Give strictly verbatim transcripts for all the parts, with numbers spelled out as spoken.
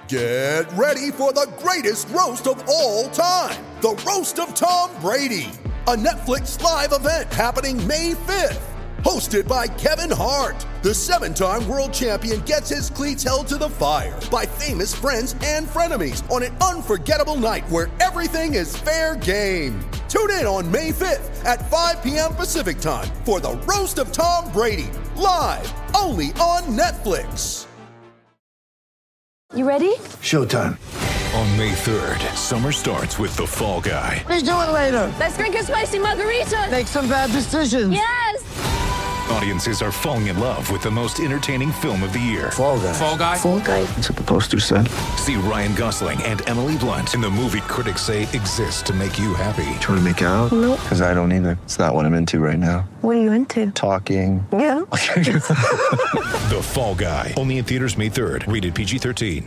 Get ready for the greatest roast of all time, the Roast of Tom Brady, a Netflix live event happening May fifth. Hosted by Kevin Hart, the seven-time world champion gets his cleats held to the fire by famous friends and frenemies on an unforgettable night where everything is fair game. Tune in on May fifth at five p.m. Pacific time for the Roast of Tom Brady, live only on Netflix. You ready? Showtime. On May third, summer starts with The Fall Guy. Let's do it later. Let's drink a spicy margarita. Make some bad decisions. Yes! Audiences are falling in love with the most entertaining film of the year. Fall Guy. Fall Guy? Fall Guy. That's what the poster said. See Ryan Gosling and Emily Blunt in the movie critics say exists to make you happy. Trying to make it out? Nope. Because I don't either. It's not what I'm into right now. What are you into? Talking. Yeah. The Fall Guy. Only in theaters May third. Rated P G thirteen.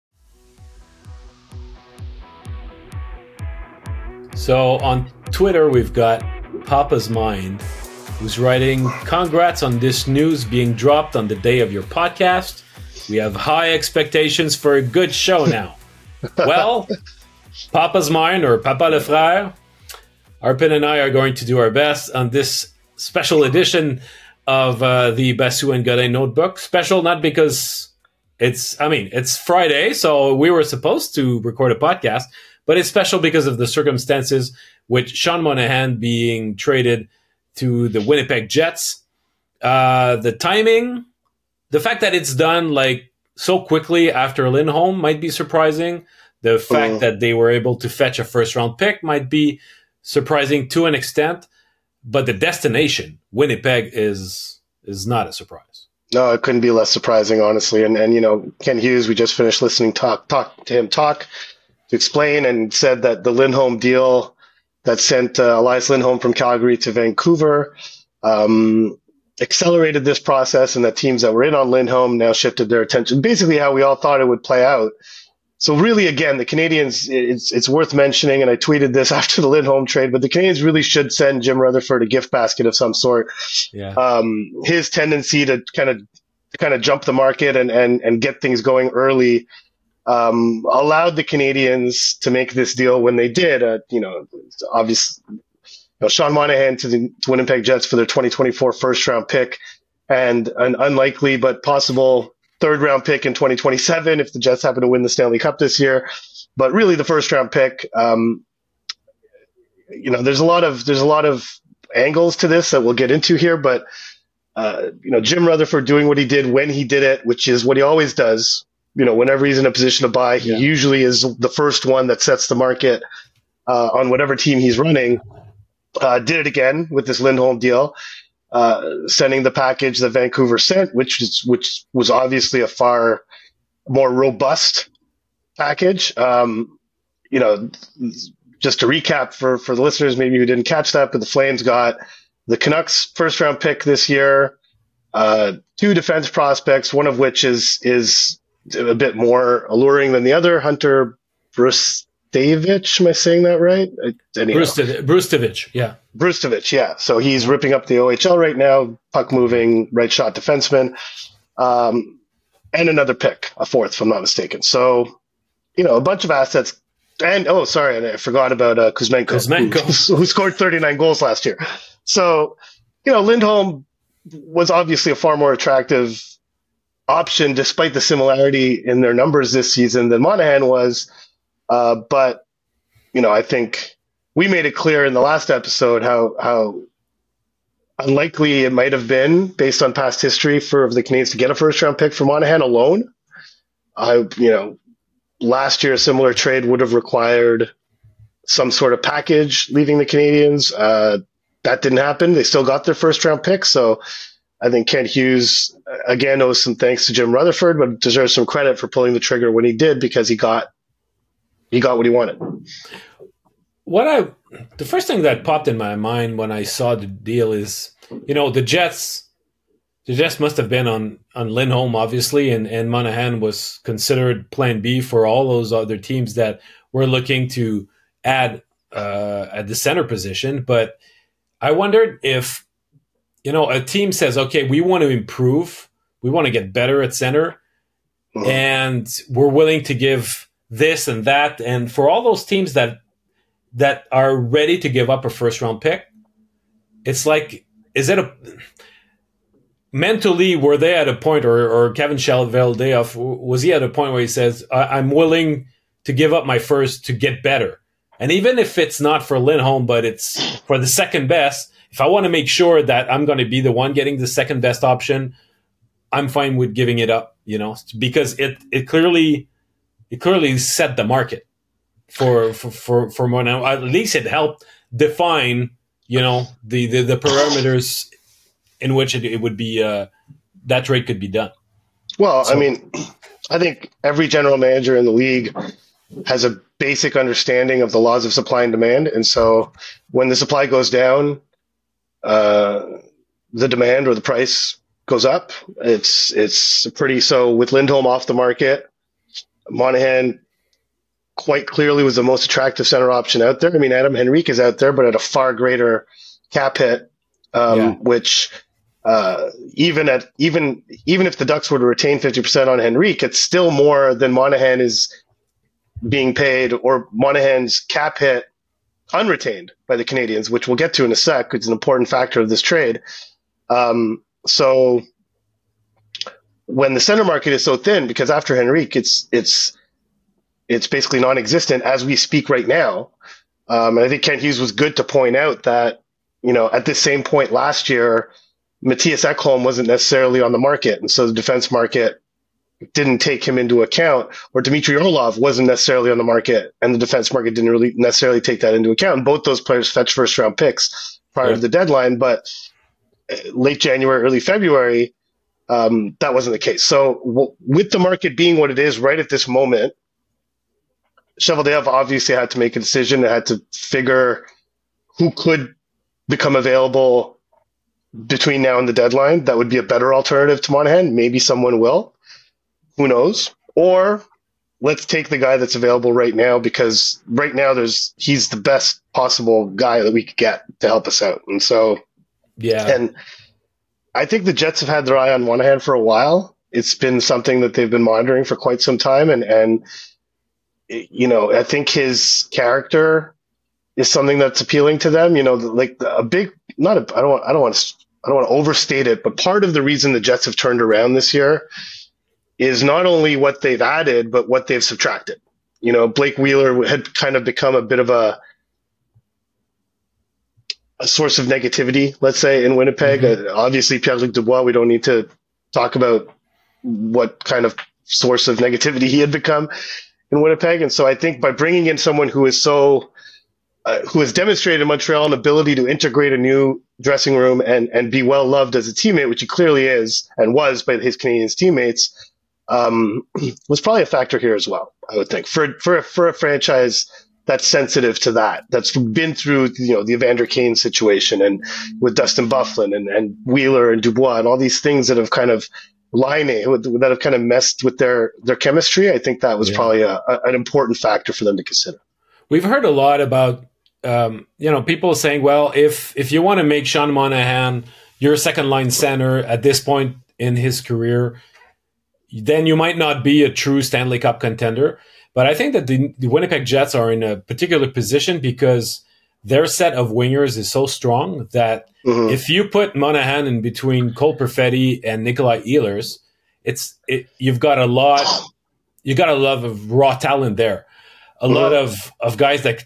So on Twitter, we've got Papa's Mind, who's writing, "Congrats on this news being dropped on the day of your podcast. We have high expectations for a good show now." Well, Papa's Mind, or Papa Le Frère, Arpin and I are going to do our best on this special edition of uh, the Basu and Godin Notebook. Special not because it's, I mean, it's Friday, so we were supposed to record a podcast, but it's special because of the circumstances with Sean Monahan being traded to the Winnipeg Jets. Uh, the timing, the fact that it's done like so quickly after Lindholm might be surprising. The fact mm. that they were able to fetch a first round pick might be surprising to an extent, but the destination, Winnipeg, is is not a surprise. No, it couldn't be less surprising, honestly. And and you know, Ken Hughes, we just finished listening talk talk to him talk to explain, and said that the Lindholm deal that sent uh, Elias Lindholm from Calgary to Vancouver um, accelerated this process, and that teams that were in on Lindholm now shifted their attention. Basically, how we all thought it would play out. So really, again, the Canadians, it's it's worth mentioning, and I tweeted this after the Lindholm trade, but the Canadians really should send Jim Rutherford a gift basket of some sort. Yeah. Um, his tendency to kind of kind of jump the market and, and, and get things going early um, allowed the Canadians to make this deal when they did. Uh, you know, obviously, you know, Sean Monahan to the to Winnipeg Jets for their twenty twenty-four first round pick, and an unlikely but possible third round pick in twenty twenty-seven if the Jets happen to win the Stanley Cup this year. But really the first round pick, um, you know, there's a lot of, there's a lot of angles to this that we'll get into here, but, uh, you know, Jim Rutherford doing what he did when he did it, which is what he always does. You know, whenever he's in a position to buy, he yeah. usually is the first one that sets the market, uh, on whatever team he's running. Uh, did it again with this Lindholm deal. Uh, sending the package that Vancouver sent, which is, which was obviously a far more robust package. Um, you know, just to recap for, for the listeners, maybe who didn't catch that, but the Flames got the Canucks first round pick this year, uh, two defense prospects, one of which is, is a bit more alluring than the other, Hunter Bruce. Davidge, am I saying that right? Brustovich, yeah. Brustovich, yeah. So he's ripping up the O H L right now, puck moving, right shot defenseman, um, and another pick, a fourth, if I'm not mistaken. So, you know, a bunch of assets. And, oh, sorry, and I forgot about uh, Kuzmenko, Kuzmenko. Who, who scored thirty-nine goals last year. So, you know, Lindholm was obviously a far more attractive option, despite the similarity in their numbers this season, than Monahan was. Uh, but, you know, I think we made it clear in the last episode how how unlikely it might have been, based on past history, for the Canadians to get a first-round pick for Monahan alone. I, you know, last year a similar trade would have required some sort of package leaving the Canadians. Uh, that didn't happen. They still got their first-round pick. So I think Kent Hughes, again, owes some thanks to Jim Rutherford, but deserves some credit for pulling the trigger when he did, because he got He got what he wanted. What I, the first thing that popped in my mind when I saw the deal is, you know, the Jets, the Jets must have been on, on Lindholm, obviously, and, and Monahan was considered plan B for all those other teams that were looking to add uh, at the center position. But I wondered if, you know, a team says, okay, we want to improve, we want to get better at center. Mhm. and we're willing to give this and that. And for all those teams that that are ready to give up a first round pick, it's like, is it a mentally, were they at a point, or, or Kevin Cheveldayoff, was he at a point where he says, I- I'm willing to give up my first to get better? And even if it's not for Lindholm, but it's for the second best, if I want to make sure that I'm going to be the one getting the second best option, I'm fine with giving it up, you know, because it, it clearly it clearly set the market for for for, for more. Now, at least it helped define, you know, the, the, the parameters in which it, it would be uh, that trade could be done. Well, So- I mean, I think every general manager in the league has a basic understanding of the laws of supply and demand. And so when the supply goes down, uh, the demand or the price goes up. It's it's pretty, so with Lindholm off the market, Monahan quite clearly was the most attractive center option out there. I mean, Adam Henrique is out there, but at a far greater cap hit, um, Yeah. which uh, even at even even if the Ducks were to retain fifty percent on Henrique, it's still more than Monahan is being paid, or Monahan's cap hit unretained by the Canadians, which we'll get to in a sec. It's an important factor of this trade. Um, so when the center market is so thin, because after Henrique, it's it's it's basically non-existent as we speak right now. Um, and I think Kent Hughes was good to point out that, you know, at this same point last year, Matthias Ekholm wasn't necessarily on the market, and so the defense market didn't take him into account, or Dmitry Orlov wasn't necessarily on the market, and the defense market didn't really necessarily take that into account. And both those players fetched first round picks prior Yeah. to the deadline, but uh, late January, early February, um, that wasn't the case. So w- with the market being what it is right at this moment, Cheveldayoff obviously had to make a decision. It had to figure who could become available between now and the deadline that would be a better alternative to Monahan. Maybe someone will. Who knows? Or let's take the guy that's available right now, because right now there's he's the best possible guy that we could get to help us out. And so, Yeah. and I think the Jets have had their eye on Monahan for a while. It's been something that they've been monitoring for quite some time. And, and you know, I think his character is something that's appealing to them. You know, like a big, not a, I don't want, I don't want to, I don't want to overstate it, but part of the reason the Jets have turned around this year is not only what they've added, but what they've subtracted. You know, Blake Wheeler had kind of become a bit of a, a source of negativity, let's say, in Winnipeg. Mm-hmm. Uh, obviously, Pierre-Luc Dubois, we don't need to talk about what kind of source of negativity he had become in Winnipeg. And so I think by bringing in someone who is so, uh, who has demonstrated in Montreal an ability to integrate a new dressing room and, and be well loved as a teammate, which he clearly is and was by his Canadian teammates, um, was probably a factor here as well, I would think, for, for, for a franchise that's sensitive to that, that's been through, you know, the Evander Kane situation and with Dustin Byfuglien and, and Wheeler and Dubois and all these things that have kind of Laine, that have kind of messed with their, their chemistry. I think that was Yeah. probably a, a, an important factor for them to consider. We've heard a lot about, um, you know, people saying, well, if if you want to make Sean Monahan your second line center at this point in his career, then you might not be a true Stanley Cup contender. But I think that the, the Winnipeg Jets are in a particular position because their set of wingers is so strong that Mhm. if you put Monahan in between Cole Perfetti and Nikolai Ehlers, it's it, you've got a lot, you got a lot of raw talent there, a lot of, of guys that,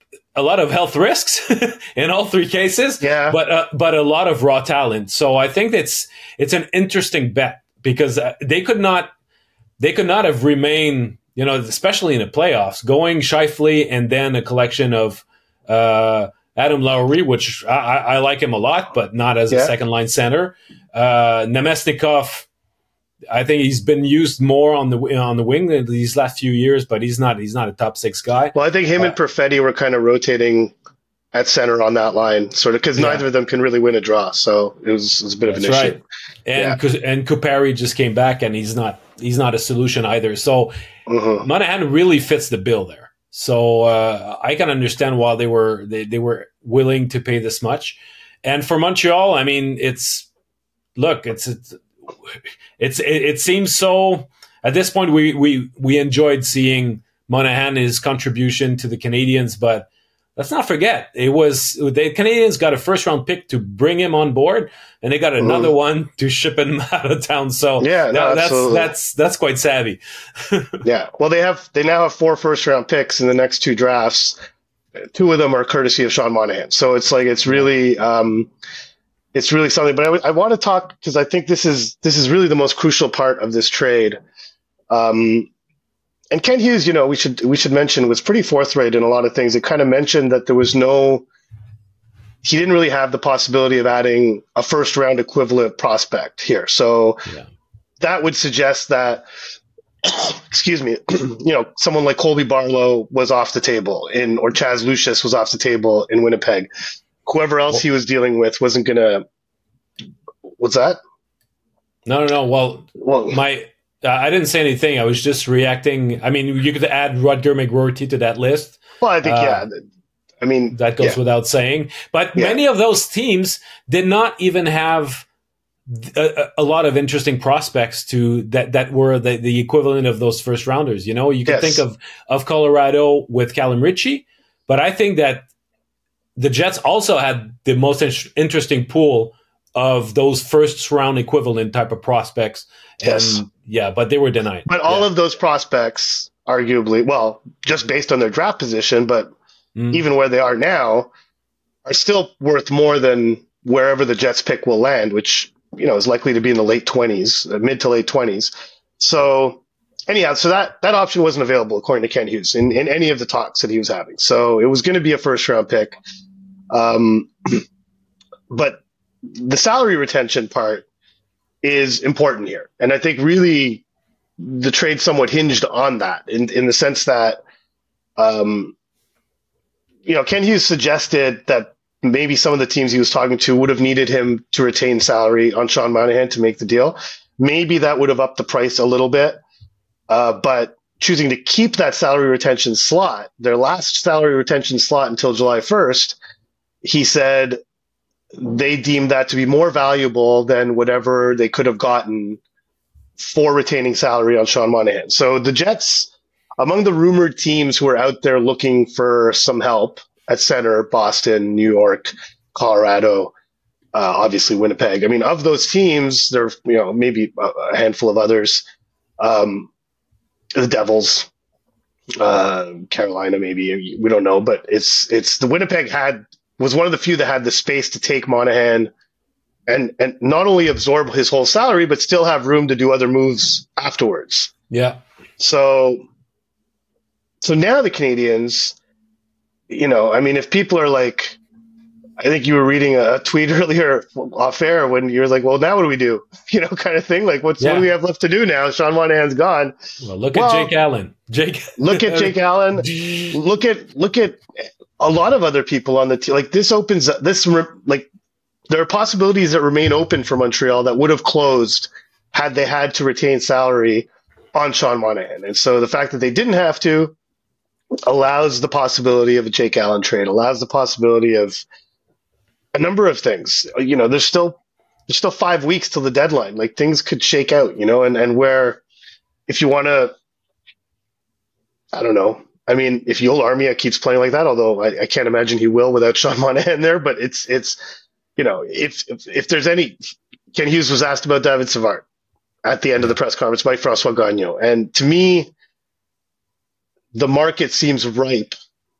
a lot of health risks in all three cases, Yeah. but uh, but a lot of raw talent. So I think it's it's an interesting bet because uh, they could not they could not have remained, you know, especially in the playoffs, going Scheifele and then a collection of uh, Adam Lowry, which I, I I like him a lot, but not as a Yeah. second line center. Uh, Nemesnikov, I think he's been used more on the on the wing these last few years, but he's not he's not a top six guy. Well, I think him Uh, and Perfetti were kind of rotating at center on that line, sort of, because Yeah. neither of them can really win a draw. So it was, it was a bit of an That's issue. right. And Kus- and Kupari just came back, and he's not he's not a solution either. So Mhm. Monahan really fits the bill there. So uh, I can understand why they were they, they were willing to pay this much. And for Montreal, I mean, it's look, it's it's, it's it, it seems so at this point, we we we enjoyed seeing Monahan, his contribution to the Canadians, but let's not forget, it was the Canadians got a first round pick to bring him on board, and they got another mm. one to ship him out of town. So yeah, no, that, that's that's that's quite savvy. Yeah, well, they have they now have four first round picks in the next two drafts. Two of them are courtesy of Sean Monahan. So it's like it's really um, it's really something. But I, w- I want to talk because I think this is this is really the most crucial part of this trade. Um, And Ken Hughes, you know, we should we should mention, was pretty forthright in a lot of things. It kind of mentioned that there was no, he didn't really have the possibility of adding a first round equivalent prospect here. So yeah. that would suggest that, excuse me, you know, someone like Colby Barlow was off the table in, or Chaz Lucius was off the table in Winnipeg. Whoever else well, he was dealing with wasn't going to, what's that? No, no, no. Well, well my, Uh, I didn't say anything. I was just reacting. I mean, you could add Rutger McGroarty to that list. Well, I think, uh, yeah. I mean, that goes yeah. without saying. But yeah. many of those teams did not even have a, a lot of interesting prospects to that that were the, the equivalent of those first rounders. You know, you could yes. think of of Colorado with Callum Ritchie, but I think that the Jets also had the most in- interesting pool of those first round equivalent type of prospects. Yes. And, yeah, but they were denied. But all yeah. of those prospects, arguably, well, just based on their draft position, but mm. even where they are now, are still worth more than wherever the Jets pick will land, which, you know, is likely to be in the late twenties, mid to late twenties. So anyhow, so that, that option wasn't available, according to Ken Hughes, in, in any of the talks that he was having. So it was going to be a first round pick. Um, but the salary retention part is important here. And I think really the trade somewhat hinged on that in, in the sense that, um, you know, Ken Hughes suggested that maybe some of the teams he was talking to would have needed him to retain salary on Sean Monahan to make the deal. Maybe that would have upped the price a little bit. Uh, but choosing to keep that salary retention slot, their last salary retention slot until July first, he said, they deemed that to be more valuable than whatever they could have gotten for retaining salary on Sean Monahan. So the Jets, among the rumored teams who are out there looking for some help at center, Boston, New York, Colorado, uh, obviously Winnipeg. I mean, of those teams, there are, you know, maybe a handful of others. Um, the Devils, uh, Carolina, maybe, we don't know, but it's, it's the Winnipeg had, was one of the few that had the space to take Monahan and, and not only absorb his whole salary, but still have room to do other moves afterwards. Yeah. So, so now the Canadians, you know, I mean, if people are like, I think you were reading a tweet earlier off air when you're like, well, now what do we do? You know, kind of thing. Like, what's, yeah. what do we have left to do now? Sean Monahan's gone. Well, look well, at Jake Allen. Jake. Look at Jake Allen. Look at, look at, a lot of other people on the team. Like this opens this, like there are possibilities that remain open for Montreal that would have closed had they had to retain salary on Sean Monahan. And so the fact that they didn't have to allows the possibility of a Jake Allen trade, allows the possibility of a number of things. You know, there's still, there's still five weeks till the deadline. Like things could shake out, you know, and, and where if you want to, I don't know, I mean, if Yoel Armia keeps playing like that, although I, I can't imagine he will without Sean Monahan there, but it's, it's, you know, if, if, if there's any, Ken Hughes was asked about David Savard at the end of the press conference by François Gagnon. And to me, the market seems ripe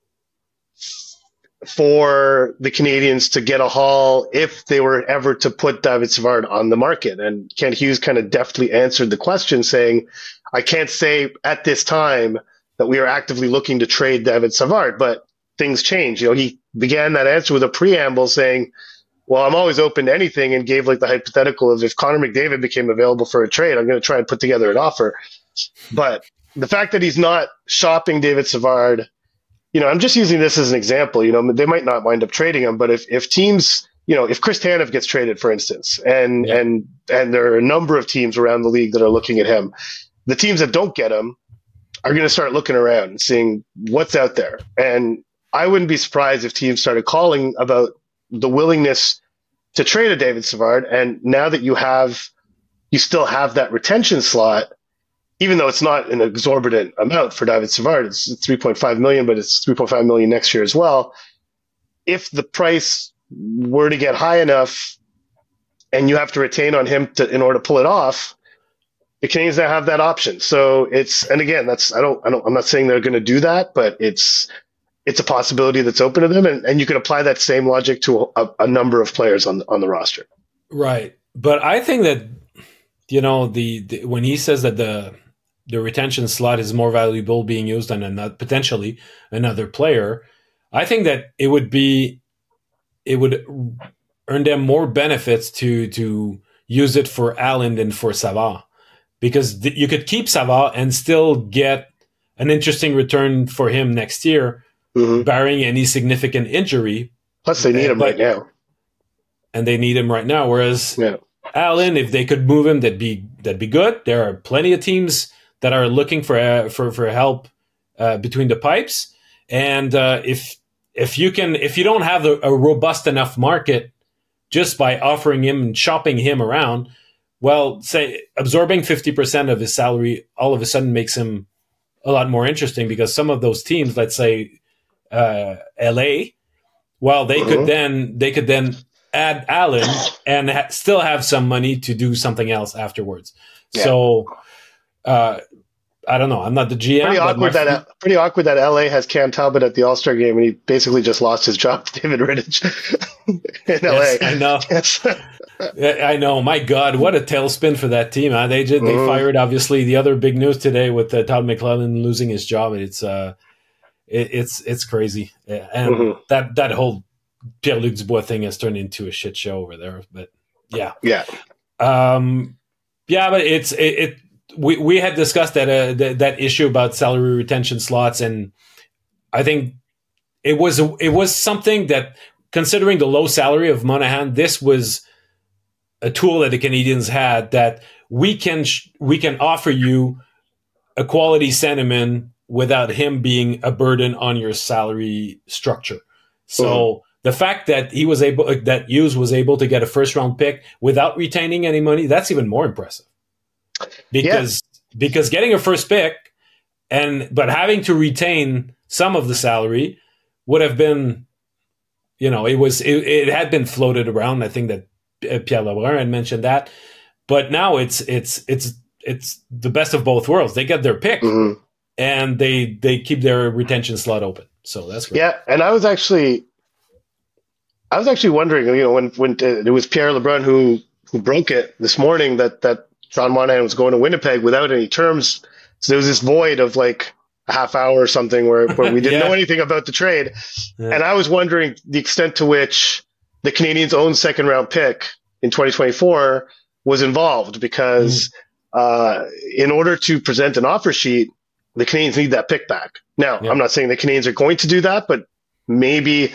for the Canadians to get a haul if they were ever to put David Savard on the market. And Ken Hughes kind of deftly answered the question saying, I can't say at this time that we are actively looking to trade David Savard, but things change. You know, he began that answer with a preamble saying, well, I'm always open to anything, and gave like the hypothetical of if Connor McDavid became available for a trade, I'm going to try and put together an offer. But the fact that he's not shopping David Savard, you know, I'm just using this as an example. You know, they might not wind up trading him, but if, if teams, you know, if Chris Tanev gets traded, for instance, and, yeah. and, and there are a number of teams around the league that are looking at him, the teams that don't get him are going to start looking around and seeing what's out there. And I wouldn't be surprised if teams started calling about the willingness to trade a David Savard. And now that you have, you still have that retention slot, even though it's not an exorbitant amount for David Savard, it's three point five million, but it's three point five million next year as well. If the price were to get high enough and you have to retain on him to, in order to pull it off, the Canadiens now have that option. So it's, and again, that's, I don't, I don't, I'm not saying they're going to do that, but it's, it's a possibility that's open to them. And, and you can apply that same logic to a, a number of players on, on the roster. Right. But I think that, you know, the, the when he says that the, the retention slot is more valuable being used on another, potentially another player, I think that it would be, it would earn them more benefits to, to use it for Allen than for Savard. Because th- you could keep Savard and still get an interesting return for him next year, mm-hmm. barring any significant injury. Plus, they need and, him but, right now, and they need him right now. Whereas yeah. Allen, if they could move him, that'd be that'd be good. There are plenty of teams that are looking for uh, for for help uh, between the pipes, and uh, if if you can, if you don't have a, a robust enough market, just by offering him and shopping him around. Well, say absorbing fifty percent of his salary all of a sudden makes him a lot more interesting because some of those teams, let's say uh, L A, well, they uh-huh. could then they could then add Allen and ha- still have some money to do something else afterwards. Yeah. So uh, I don't know. I'm not the G M. Pretty awkward that f- pretty awkward that L A has Cam Talbot at the All-Star game and he basically just lost his job to David Rittich in L A. Yes, I know. Yes. I know. My God, what a tailspin for that team! Huh? They just, they mm-hmm. fired obviously the other big news today with uh, Todd McLellan losing his job. It's uh, it, it's it's crazy, and mm-hmm. that that whole Pierre-Luc Dubois thing has turned into a shit show over there. But yeah, yeah, um, yeah. But it's it. it we we had discussed that uh, th- that issue about salary retention slots, and I think it was it was something that, considering the low salary of Monahan, this was a tool that the Canadiens had that we can sh- we can offer you a quality centerman without him being a burden on your salary structure. So mm-hmm. the fact that he was able, that Hughes was able to get a first round pick without retaining any money, that's even more impressive. Because yeah. because getting a first pick and but having to retain some of the salary would have been, you know, it was it, it had been floated around. I think that Pierre Lebrun had mentioned that, but now it's it's it's it's the best of both worlds. They get their pick, mm-hmm. and they they keep their retention slot open. So that's great. Yeah. And I was actually, I was actually wondering, you know, when when it was Pierre Lebrun who who broke it this morning that that Sean Monahan was going to Winnipeg without any terms. So there was this void of like a half hour or something where, where we didn't yeah. know anything about the trade, yeah. and I was wondering the extent to which the Canadiens' own second round pick in twenty twenty-four was involved because mm. uh, in order to present an offer sheet, the Canadiens need that pick back. Now, yeah. I'm not saying the Canadiens are going to do that, but maybe,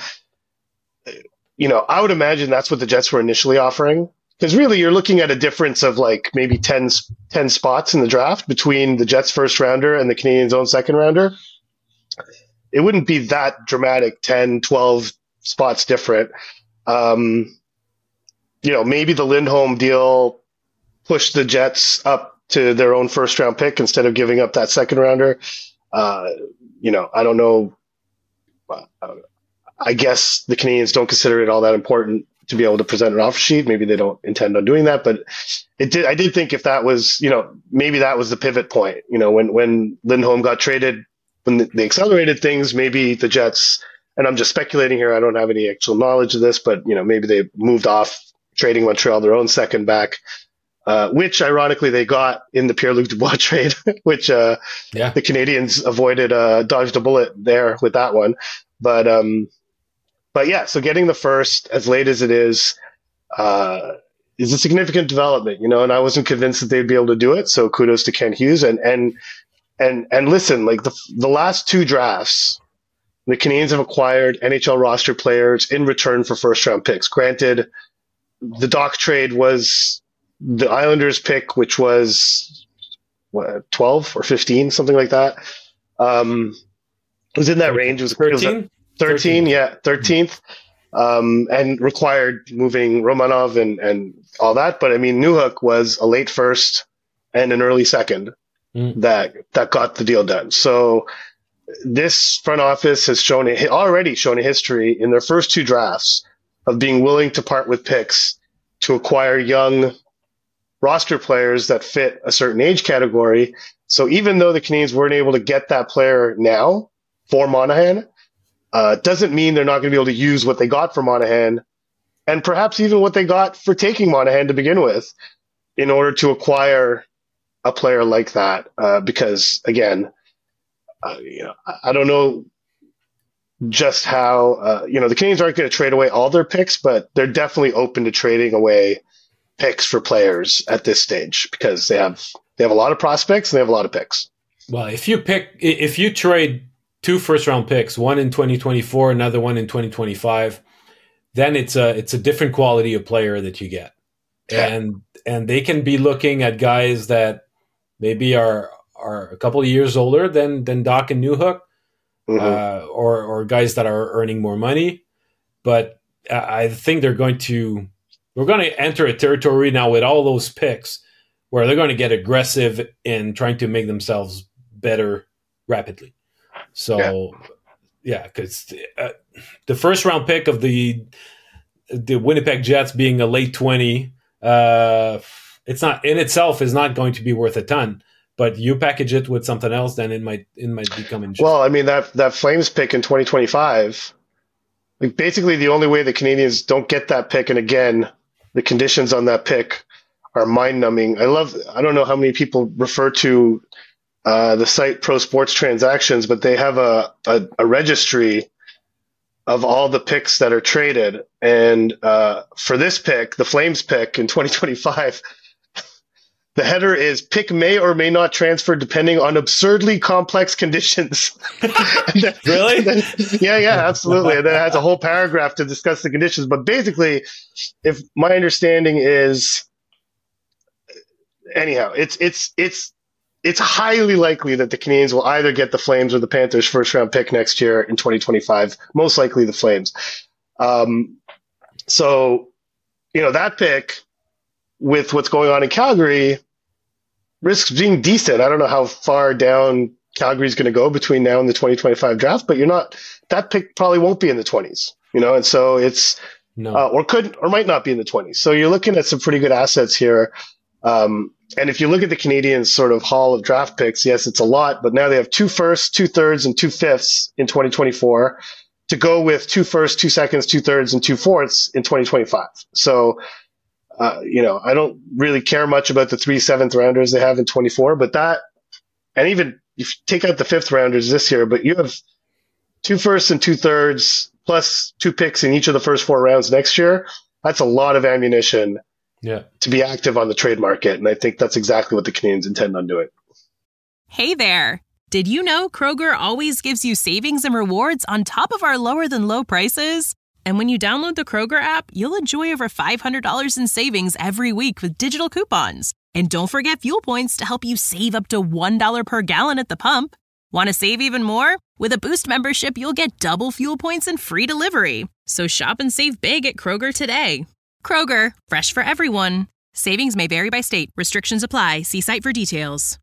you know, I would imagine that's what the Jets were initially offering. Because really, you're looking at a difference of like maybe ten, ten spots in the draft between the Jets' first rounder and the Canadiens' own second rounder. It wouldn't be that dramatic, ten, twelve spots different. Um, you know, maybe the Lindholm deal pushed the Jets up to their own first round pick instead of giving up that second rounder. Uh, you know, I don't know. Uh, I guess the Canadiens don't consider it all that important to be able to present an offer sheet. Maybe they don't intend on doing that, but it did. I did think if that was, you know, maybe that was the pivot point. You know, when when Lindholm got traded, when they accelerated things, maybe the Jets. And I'm just speculating here. I don't have any actual knowledge of this, but, you know, maybe they moved off trading Montreal their own second back, uh, which ironically they got in the Pierre-Luc Dubois trade, which uh, yeah. the Canadiens avoided, uh, dodged a bullet there with that one. But, um, but yeah, so getting the first as late as it is, uh, is a significant development, you know, and I wasn't convinced that they'd be able to do it. So kudos to Ken Hughes and, and, and, and listen, like the, the last two drafts, the Canadiens have acquired N H L roster players in return for first-round picks. Granted, the Doc trade was the Islanders pick, which was what, twelve or fifteen, something like that. Um, it was in that range. It was thirteen? thirteen, yeah, thirteenth. Um, and required moving Romanov and, and all that. But, I mean, Newhook was a late first and an early second. mm. that that got the deal done. So this front office has shown a, already shown a history in their first two drafts of being willing to part with picks to acquire young roster players that fit a certain age category. So even though the Canadiens weren't able to get that player now for Monahan, uh, doesn't mean they're not going to be able to use what they got for Monahan, and perhaps even what they got for taking Monahan to begin with, in order to acquire a player like that. Uh, because again, uh, you know, I don't know just how, uh, you know, the Canadiens aren't going to trade away all their picks, but they're definitely open to trading away picks for players at this stage because they have they have a lot of prospects and they have a lot of picks. Well, if you pick, if you trade two first round picks, one in twenty twenty-four, another one in twenty twenty-five, then it's a it's a different quality of player that you get, yeah. and and they can be looking at guys that maybe are are a couple of years older than than Doc and Newhook, mm-hmm. uh, or or guys that are earning more money, but I think they're going to. We're going to enter a territory now with all those picks where they're going to get aggressive in trying to make themselves better rapidly. So, yeah, because yeah, uh, the first round pick of the the Winnipeg Jets being a late twenty, uh, it's not in itself is not going to be worth a ton. But you package it with something else, then it might it might become interesting. Well, I mean that that Flames pick in twenty twenty-five, like basically the only way the Canadiens don't get that pick, and again, the conditions on that pick are mind-numbing. I love. I don't know how many people refer to uh, the site Pro Sports Transactions, but they have a, a, a registry of all the picks that are traded. And uh, for this pick, the Flames pick in twenty twenty-five, the header is "pick may or may not transfer depending on absurdly complex conditions." then, really? Then, yeah, yeah, absolutely. And then it has a whole paragraph to discuss the conditions. But basically, if my understanding is, anyhow, it's it's it's it's highly likely that the Canadiens will either get the Flames or the Panthers' first round pick next year in twenty twenty-five. Most likely the Flames. Um, so, you know, that pick with what's going on in Calgary risks being decent. I don't know how far down Calgary's going to go between now and the twenty twenty-five draft, but you're not, that pick probably won't be in the twenties, you know? And so it's, no. uh, or could, or might not be in the twenties. So you're looking at some pretty good assets here. Um, and if you look at the Canadiens sort of haul of draft picks, yes, it's a lot, but now they have two firsts, two thirds, and two fifths in twenty twenty-four to go with two firsts, two seconds, two thirds, and two fourths in twenty twenty-five. So, Uh, you know, I don't really care much about the three seventh rounders they have in twenty-four, but that, and even if you take out the fifth rounders this year, but you have two firsts and two thirds plus two picks in each of the first four rounds next year. That's a lot of ammunition yeah. to be active on the trade market. And I think that's exactly what the Canadiens intend on doing. Hey there. Did you know Kroger always gives you savings and rewards on top of our lower than low prices? And when you download the Kroger app, you'll enjoy over five hundred dollars in savings every week with digital coupons. And don't forget fuel points to help you save up to one dollar per gallon at the pump. Want to save even more? With a Boost membership, you'll get double fuel points and free delivery. So shop and save big at Kroger today. Kroger, fresh for everyone. Savings may vary by state. Restrictions apply. See site for details.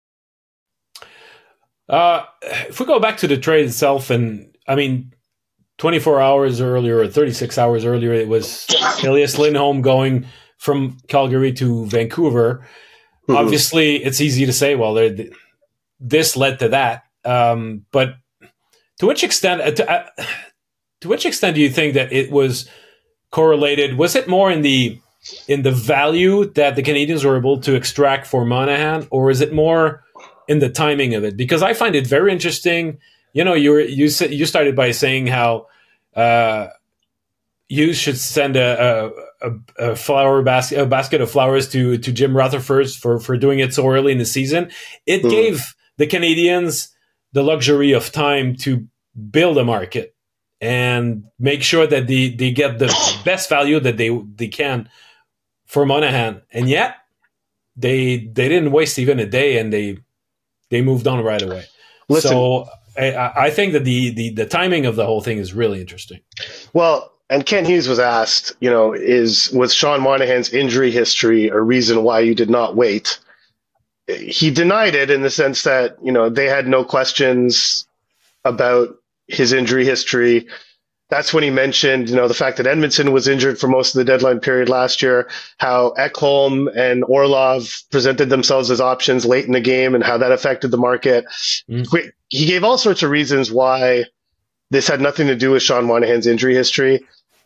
Uh, if we go back to the trade itself, and I mean, twenty-four hours earlier or thirty-six hours earlier, it was Elias Lindholm going from Calgary to Vancouver. Mm-hmm. Obviously, it's easy to say, well, this led to that. Um, but to which extent, uh, to, uh, to which extent do you think that it was correlated? Was it more in the in the value that the Canadiens were able to extract for Monahan, or is it more in the timing of it? Because I find it very interesting. You know, you were, you said you started by saying how uh, you should send a, a, a flower basket, a basket of flowers to to Jim Rutherford for for doing it so early in the season. It mm. gave the Canadiens the luxury of time to build a market and make sure that they, they get the best value that they they can for Monahan. And yet they they didn't waste even a day, and they they moved on right away. Listen. So I, I think that the, the the timing of the whole thing is really interesting. Well, and Ken Hughes was asked, you know, is was Sean Monahan's injury history a reason why you did not wait? he denied it in the sense that, you know, they had no questions about his injury history. That's when he mentioned, you know, the fact that Edmundson was injured for most of the deadline period last year, how Ekholm and Orlov presented themselves as options late in the game and how that affected the market. Mm. He gave all sorts of reasons why this had nothing to do with Sean Monahan's injury history.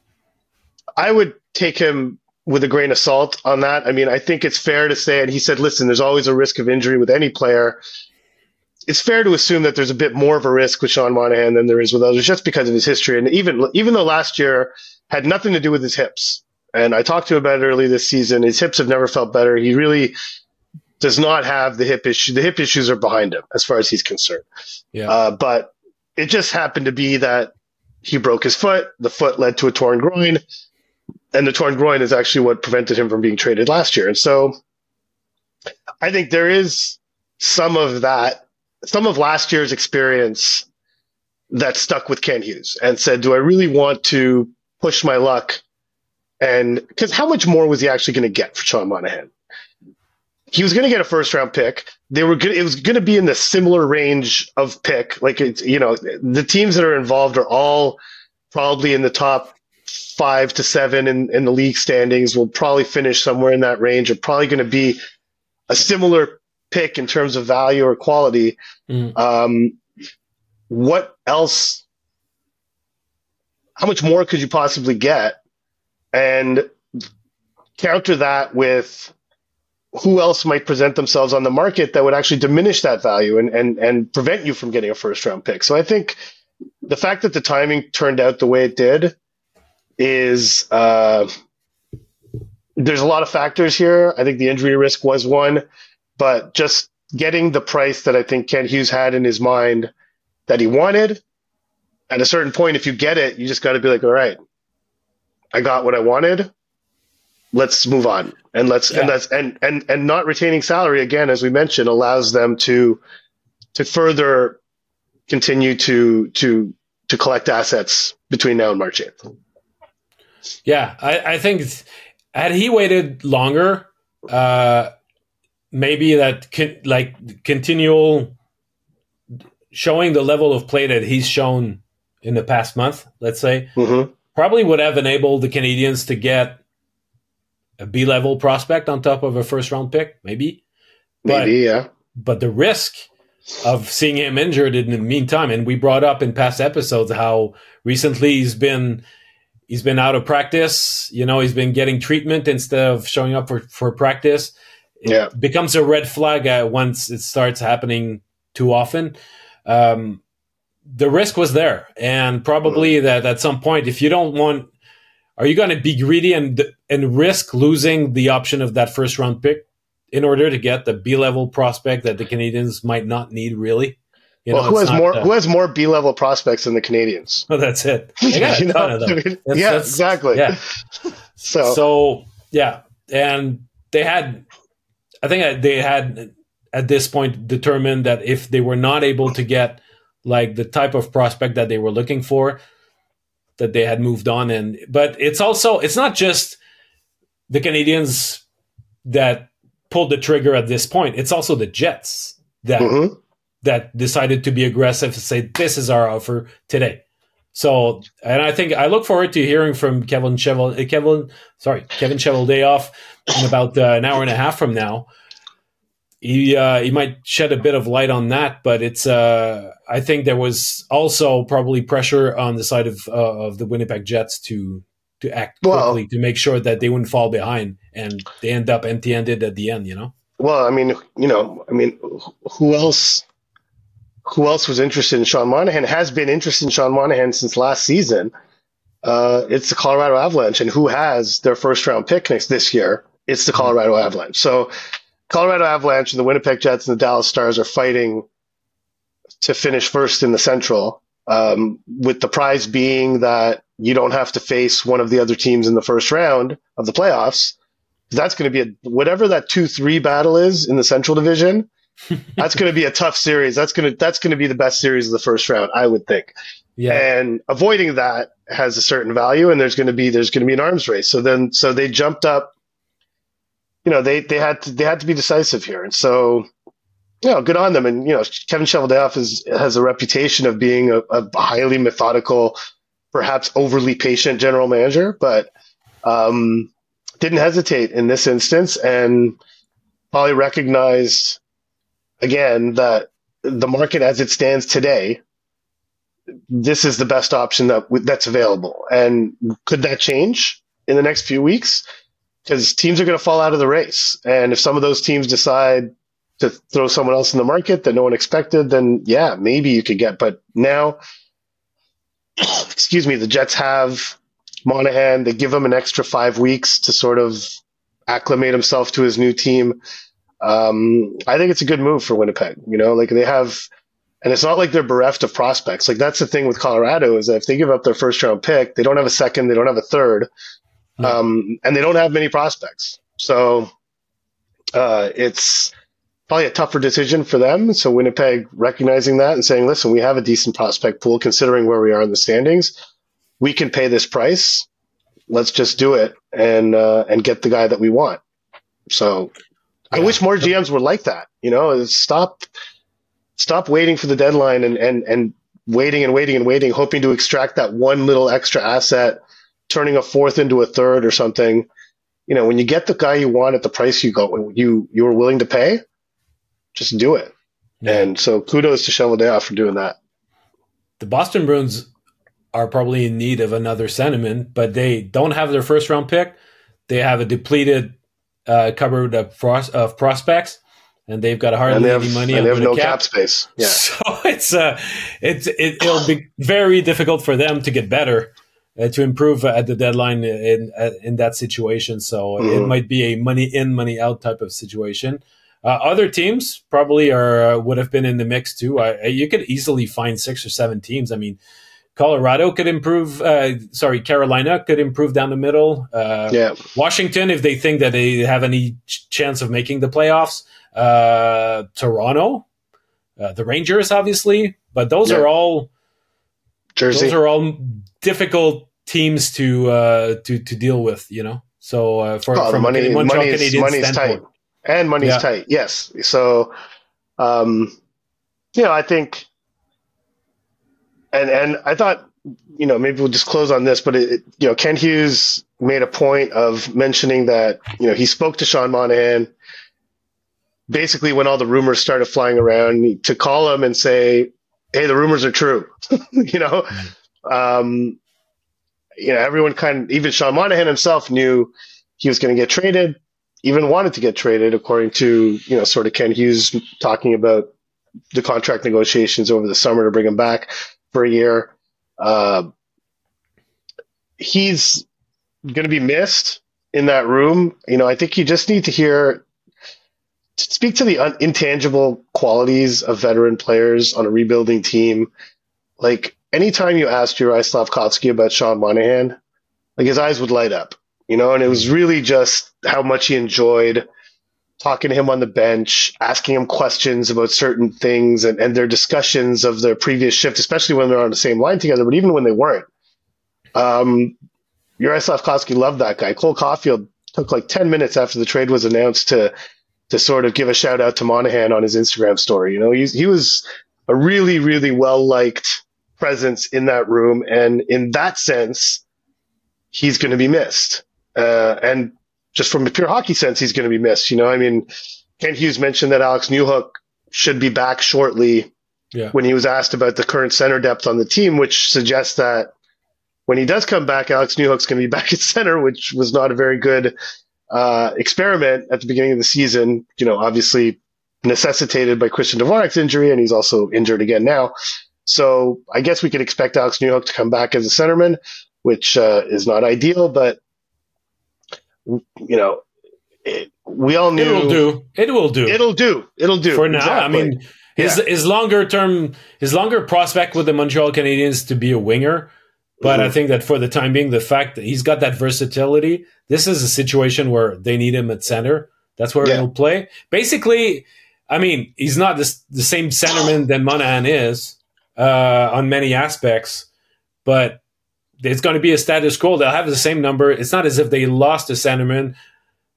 I would take him with a grain of salt on that. I mean, I think it's fair to say, and he said, listen, there's always a risk of injury with any player. It's fair to assume that there's a bit more of a risk with Sean Monahan than there is with others, just because of his history. And even even though last year had nothing to do with his hips, and I talked to him about it early this season, his hips have never felt better. He really does not have the hip issue. The hip issues are behind him as far as he's concerned. Yeah. Uh, but it just happened to be that he broke his foot. The foot led to a torn groin, and the torn groin is actually what prevented him from being traded last year. And so I think there is some of that. Some of last year's experience that stuck with Kent Hughes and said, do I really want to push my luck? And because how much more was he actually going to get for Sean Monahan? He was going to get a first round pick. They were good. It was going to be in the similar range of pick. Like, it's, you know, the teams that are involved are all probably in the top five to seven in, in the league standings, will probably finish somewhere in that range, are probably going to be a similar pick in terms of value or quality. Mm. Um, what else? How much more could you possibly get? And counter that with who else might present themselves on the market that would actually diminish that value and, and, and prevent you from getting a first round pick. So I think the fact that the timing turned out the way it did is, uh, there's a lot of factors here. I think the injury risk was one. But just getting the price that I think Kent Hughes had in his mind that he wanted, at a certain point, if you get it, you just got to be like, all right, I got what I wanted. Let's move on. And let's, yeah. and that's, and, and, and not retaining salary, again, as we mentioned, allows them to, to further continue to, to, to collect assets between now and March eighth. Yeah. I, I think had he waited longer, uh, maybe that con- like continual showing the level of play that he's shown in the past month, let's say, mm-hmm. probably would have enabled the Canadiens to get a B-level prospect on top of a first-round pick, maybe. But, maybe, yeah. But the risk of seeing him injured in the meantime, and we brought up in past episodes how recently he's been he's been out of practice. You know, he's been getting treatment instead of showing up for, for practice. It yeah. becomes a red flag uh, once it starts happening too often. Um, the risk was there, and probably mm. that at some point, if you don't want, are you going to be greedy and and risk losing the option of that first round pick in order to get the B level prospect that the Canadiens might not need really? You well, know, who has not, more? Uh, who has more B level prospects than the Canadiens? Well, that's it. They got a ton know? of them. I mean, that's, yeah, that's, exactly. Yeah. so, so yeah, and they had. I think they had at this point determined that if they were not able to get like the type of prospect that they were looking for, that they had moved on. And but it's also it's not just the Canadiens that pulled the trigger at this point. It's also the Jets that mm-hmm. that decided to be aggressive and say this is our offer today. So, and I think I look forward to hearing from Kevin Cheval, Kevin, sorry, Kevin Cheveldayoff in about uh, an hour and a half from now. He uh, he might shed a bit of light on that, but it's uh, I think there was also probably pressure on the side of uh, of the Winnipeg Jets to to act quickly well, to make sure that they wouldn't fall behind, and they end up empty-handed at the end. You know. Well, I mean, you know, I mean, who else? Who else was interested in Sean Monahan, has been interested in Sean Monahan since last season. Uh, it's the Colorado Avalanche. And who has their first round pick next this year? It's the Colorado Avalanche. So Colorado Avalanche and the Winnipeg Jets and the Dallas Stars are fighting to finish first in the Central, um, with the prize being that you don't have to face one of the other teams in the first round of the playoffs. That's going to be a, whatever that two three battle is in the Central Division. That's going to be a tough series. That's going to that's going to be the best series of the first round, I would think. Yeah. And avoiding that has a certain value, and there's going to be there's going to be an arms race. So then, so they jumped up you know, they, they had to, they had to be decisive here. And so, you know, good on them. And, you know, Kevin Cheveldayoff is, has a reputation of being a, a highly methodical, perhaps overly patient general manager, but um, didn't hesitate in this instance and probably recognized, again, that the market as it stands today, this is the best option that that's available. And could that change in the next few weeks? Because teams are going to fall out of the race. And if some of those teams decide to throw someone else in the market that no one expected, then yeah, maybe you could get. But now, excuse me, the Jets have Monahan. They give him an extra five weeks to sort of acclimate himself to his new team. Um, I think it's a good move for Winnipeg. You know, like they have, and it's not like they're bereft of prospects. Like that's the thing with Colorado is that if they give up their first round pick, they don't have a second, they don't have a third, no. um, and they don't have many prospects. So uh, it's probably a tougher decision for them. So Winnipeg recognizing that and saying, listen, we have a decent prospect pool considering where we are in the standings. We can pay this price. Let's just do it and uh, and get the guy that we want. So yeah. I wish more G Ms were like that. You know, stop stop waiting for the deadline and, and, and waiting and waiting and waiting, hoping to extract that one little extra asset, turning a fourth into a third or something. You know, when you get the guy you want at the price you go you you were willing to pay, just do it. Yeah. And so kudos to Cheveldayoff for doing that. The Boston Bruins are probably in need of another centerman, but they don't have their first round pick. They have a depleted uh, cupboard of, pros- of prospects, and they've got hardly and they have, any money. And they have no cap. cap space. Yeah. So it's uh, it's it, it'll be very difficult for them to get better, uh, to improve at the deadline in in that situation. So mm-hmm. it might be a money in, money out type of situation. Uh, other teams probably are uh, would have been in the mix too. Uh, you could easily find six or seven teams. I mean, Colorado could improve. Uh, sorry, Carolina could improve down the middle. Uh, yeah. Washington, if they think that they have any ch- chance of making the playoffs. Uh, Toronto, uh, the Rangers, obviously, but those yeah. are all Jersey. Those are all difficult teams to uh, to to deal with. You know, so uh, for oh, from money, Montreal money's, Canadiens money's tight, and money's yeah. tight. Yes, so um, you know, I think. And and I thought, you know, maybe we'll just close on this, but, it, you know, Ken Hughes made a point of mentioning that, you know, he spoke to Sean Monahan basically when all the rumors started flying around to call him and say, hey, the rumors are true, you know. Mm-hmm. Um, you know, everyone kind of, even Sean Monahan himself knew he was going to get traded, even wanted to get traded, according to, you know, sort of Ken Hughes talking about the contract negotiations over the summer to bring him back for a year. Uh, he's going to be missed in that room. You know, I think you just need to hear, to speak to the un- intangible qualities of veteran players on a rebuilding team. Like, anytime you asked Juraj Slafkovsky about Sean Monahan, like his eyes would light up, you know, and it was really just how much he enjoyed talking to him on the bench, asking him questions about certain things and, and their discussions of their previous shift, especially when they're on the same line together, but even when they weren't. Um, Juraj Slafkovsky loved that guy. Cole Caulfield took like ten minutes after the trade was announced to to sort of give a shout out to Monahan on his Instagram story. You know, he, he was a really, really well-liked presence in that room. And in that sense, he's going to be missed. Uh, and just from a pure hockey sense, he's going to be missed. You know, I mean, Ken Hughes mentioned that Alex Newhook should be back shortly yeah. when he was asked about the current center depth on the team, which suggests that when he does come back, Alex Newhook's going to be back at center, which was not a very good uh, experiment at the beginning of the season. You know, obviously necessitated by Christian Dvorak's injury, and he's also injured again now. So I guess we could expect Alex Newhook to come back as a centerman, which uh, is not ideal, but you know, it, we all knew it'll do. It will do. It'll do. It'll do for now. Exactly. I mean, his yeah. his longer term, his longer prospect with the Montreal Canadiens to be a winger. But mm-hmm. I think that for the time being, the fact that he's got that versatility, this is a situation where they need him at center. That's where yeah. he'll play. Basically, I mean, he's not this, the same centerman than Monahan is uh, on many aspects, but it's going to be a status quo. They'll have the same number. It's not as if they lost a centerman,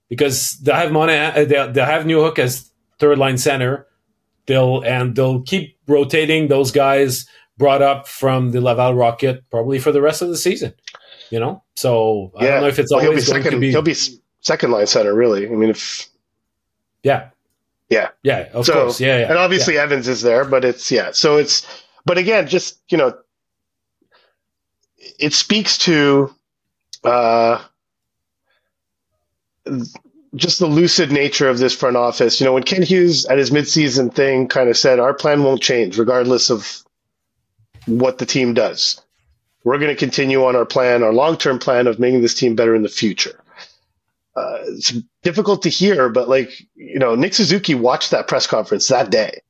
because they have Monahan, they they have Newhook as third line center. They'll and they'll keep rotating those guys brought up from the Laval Rocket probably for the rest of the season. You know, so I yeah. don't know if it's well, always he'll be going second. to be. He'll be second line center, really. I mean, if yeah, yeah, yeah, of so, course, yeah, yeah, and obviously yeah. Evans is there, but it's yeah. So it's, but again, just you know, it speaks to. Uh, just the lucid nature of this front office. You know, when Ken Hughes at his midseason thing kind of said, our plan won't change regardless of what the team does. We're going to continue on our plan, our long-term plan of making this team better in the future. Uh, it's difficult to hear, but like, you know, Nick Suzuki watched that press conference that day.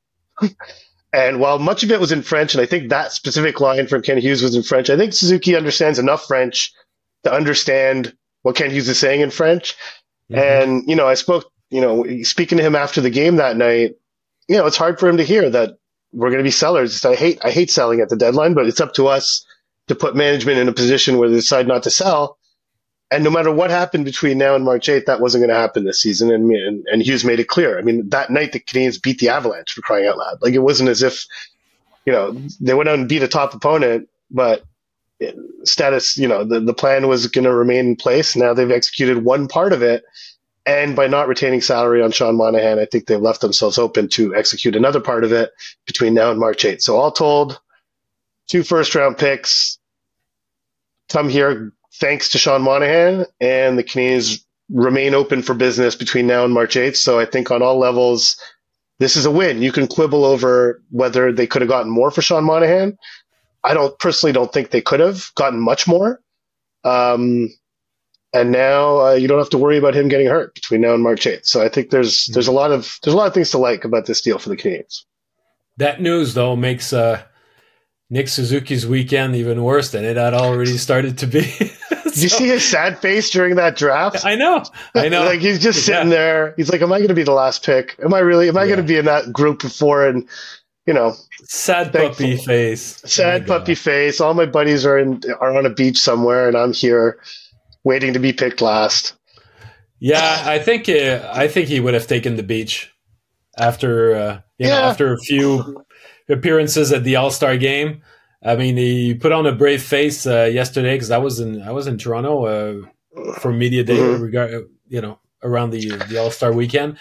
And while much of it was in French, and I think that specific line from Ken Hughes was in French, I think Suzuki understands enough French to understand what Ken Hughes is saying in French. Mm-hmm. And, you know, I spoke, you know, speaking to him after the game that night, you know, it's hard for him to hear that we're going to be sellers. I hate, I hate selling at the deadline, but it's up to us to put management in a position where they decide not to sell. And no matter what happened between now and March eighth, that wasn't going to happen this season. And, and, and Hughes made it clear. I mean, that night the Canadiens beat the Avalanche, for crying out loud. Like, it wasn't as if, you know, they went out and beat a top opponent, but status, you know, the, the plan was going to remain in place. Now they've executed one part of it. And by not retaining salary on Sean Monahan, I think they've left themselves open to execute another part of it between now and March eighth. So all told, two first round picks come here thanks to Sean Monahan, and the Canadiens remain open for business between now and March eighth. So I think on all levels, this is a win. You can quibble over whether they could have gotten more for Sean Monahan. I don't personally don't think they could have gotten much more. Um, and now uh, you don't have to worry about him getting hurt between now and March eighth. So I think there's there's a lot of there's a lot of things to like about this deal for the Canadiens. That news though makes uh, Nick Suzuki's weekend even worse than it had already started to be. So, did you see his sad face during that draft? I know, I know. Like, he's just sitting yeah. there. He's like, "Am I going to be the last pick? Am I really? Am I yeah. going to be in that group before?" And you know, sad thankful. puppy face. Sad oh puppy face. All my buddies are in are on a beach somewhere, and I'm here waiting to be picked last. Yeah, I think uh, I think he would have taken the beach after uh, you yeah. know after a few appearances at the All-Star game. I mean, he put on a brave face uh, yesterday because I was in I was in Toronto uh, for media day, mm-hmm. regard you know around the the All-Star weekend.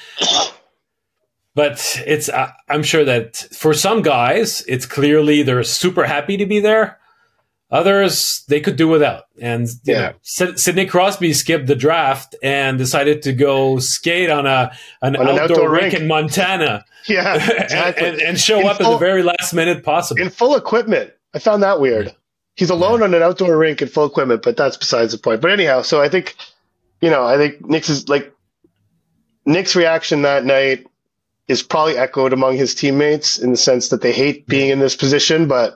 But it's uh, I'm sure that for some guys, it's clearly they're super happy to be there. Others, they could do without. And you yeah. know, Sidney Crosby skipped the draft and decided to go skate on a an, on outdoor, an outdoor rink, rink in Montana. Yeah, exactly. and, and, and show in up full, at the very last minute possible. In full equipment. I found that weird. He's alone yeah. on an outdoor rink in full equipment, but that's besides the point. But anyhow, so I think, you know, I think Nick's is like Nick's reaction that night is probably echoed among his teammates in the sense that they hate being in this position, but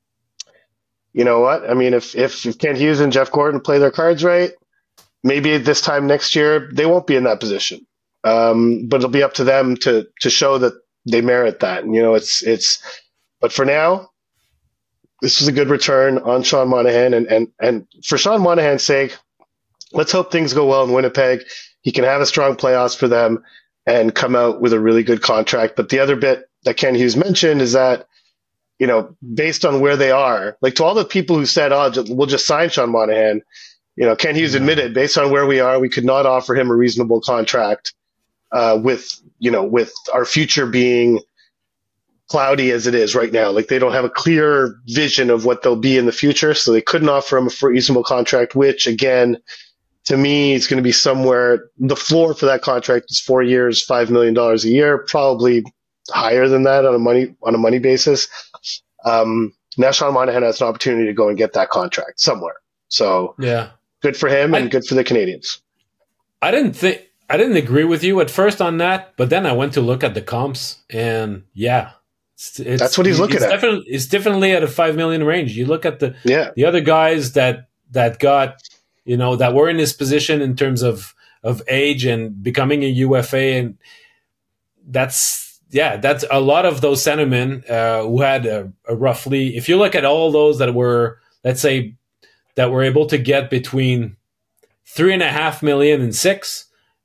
you know what? I mean, if, if, if Ken Hughes and Jeff Gordon play their cards right, maybe this time next year, they won't be in that position. Um, but it'll be up to them to, to show that they merit that. And, you know, it's, it's, but for now, this was a good return on Sean Monahan. And, and, and for Sean Monahan's sake, let's hope things go well in Winnipeg. He can have a strong playoffs for them and come out with a really good contract. But the other bit that Ken Hughes mentioned is that, you know, based on where they are, like to all the people who said, oh, we'll just sign Sean Monahan, you know, Ken Hughes admitted based on where we are, we could not offer him a reasonable contract uh, with, you know, with our future being cloudy as it is right now. Like they don't have a clear vision of what they'll be in the future. So they couldn't offer him a reasonable contract, which again, to me, it's going to be somewhere, the floor for that contract is four years, five million dollars a year, probably higher than that on a money, on a money basis. Um, now Sean Monahan has an opportunity to go and get that contract somewhere. So yeah, good for him and I, good for the Canadiens. I didn't think, I didn't agree with you at first on that, but then I went to look at the comps and yeah, it's, it's, that's what he's looking it's at. Definitely, it's definitely at a five million range. You look at the, yeah. the other guys that, that got, you know, that were in this position in terms of, of age and becoming a U F A. And that's, yeah, that's a lot of those centermen uh, who had a, a roughly, if you look at all those that were, let's say, that were able to get between three and a half million and six,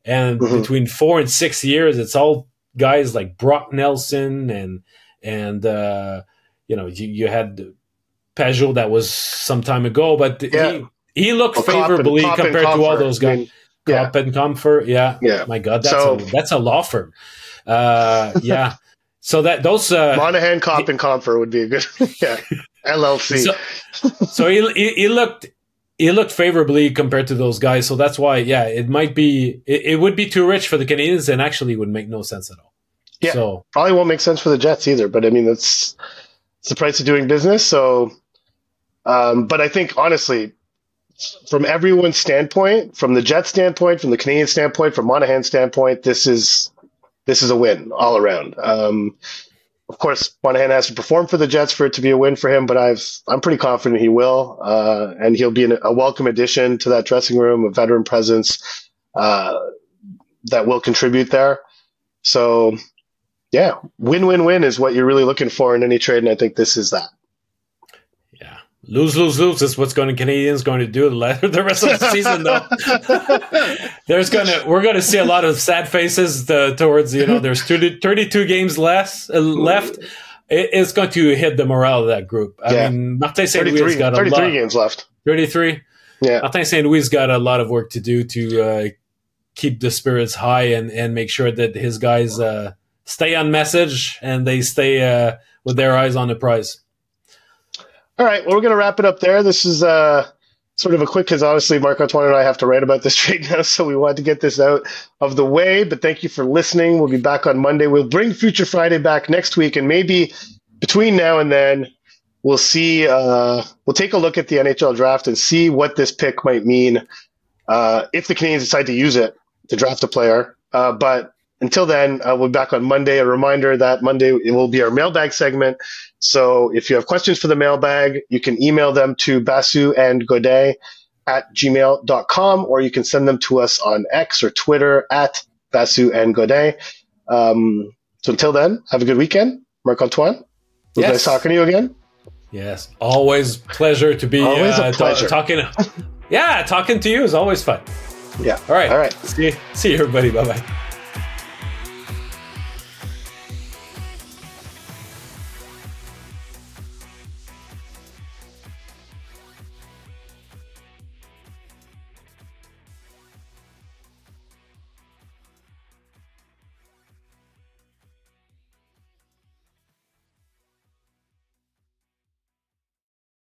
And Mhm. between four and six years, it's all guys like Brock Nelson and and uh, you know you, you had Peugeot that was some time ago, but Yeah. he he looked Well, Kopp and- favorably Kopp and compared to all Comfort. those I guys. mean, yeah. Kopp and Comfort, yeah, Yeah. My God, that's So- a, that's a law firm. Uh, yeah, so that those uh, Monahan, Kopp, and Comfort would be a good yeah L L C. So, so he, he he looked he looked favorably compared to those guys. So that's why, yeah, it might be it, it would be too rich for the Canadians, and actually would make no sense at all. Yeah. So Probably won't make sense for the Jets either, but I mean that's it's the price of doing business. So, um, but I think honestly, from everyone's standpoint, from the Jets standpoint, from the Canadian standpoint, from Monahan's standpoint, this is this is a win all around. Um, of course, Monahan has to perform for the Jets for it to be a win for him, but I've I'm pretty confident he will, uh, and he'll be an, a welcome addition to that dressing room, a veteran presence uh, that will contribute there. So, yeah, win-win-win is what you're really looking for in any trade, and I think this is that. yeah, lose lose lose is what's going to Canadians going to do the the rest of the season. Though there's gonna we're going to see a lot of sad faces the, towards you know there's thirty-two games less uh, left. It, it's going to hit the morale of that group. I Yeah. mean, Martin Saint Louis thirty-three, got a thirty-three lot. games left. thirty-three. Yeah. Martin Saint Louis got a lot of work to do to uh, keep the spirits high and, and make sure that his guys uh, stay on message and they stay uh, with their eyes on the prize. All right, well, we're going to wrap it up there. This is uh, sort of a quick, because honestly, Marc-Antoine and I have to write about this trade now, so we wanted to get this out of the way. But thank you for listening. We'll be back on Monday. We'll bring Future Friday back next week, and maybe between now and then, we'll see. Uh, we'll take a look at the N H L draft and see what this pick might mean uh, if the Canadians decide to use it to draft a player. Uh, but until then, uh, we'll be back on Monday. A reminder that Monday it will be our mailbag segment. So if you have questions for the mailbag, you can email them to Basu and Godet at gmail dot com, or you can send them to us on X or Twitter at Basu and Godet. Um, so until then, have a good weekend. Marc-Antoine, it was Yes. nice talking to you again. Yes, always pleasure to be Always a uh, pleasure. ta- talking. Yeah, talking to you is always fun. Yeah. All right. All right. See, see you, everybody. Bye bye.